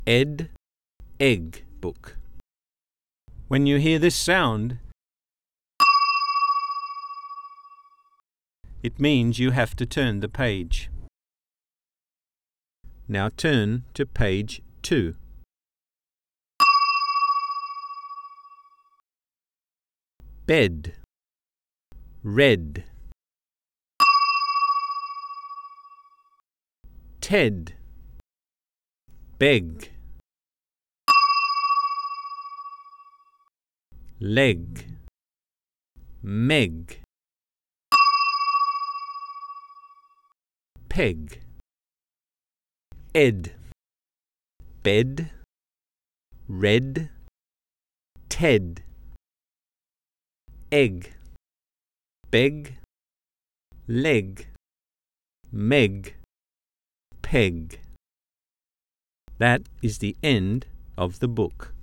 Ed, egg book. When you hear this sound, it means you have to turn the page. Now turn to page 2. Bed, red. Ted, beg. Leg, meg. Peg. Ed, bed, red. Ted, egg, beg, leg, meg, peg. That is the end of the book.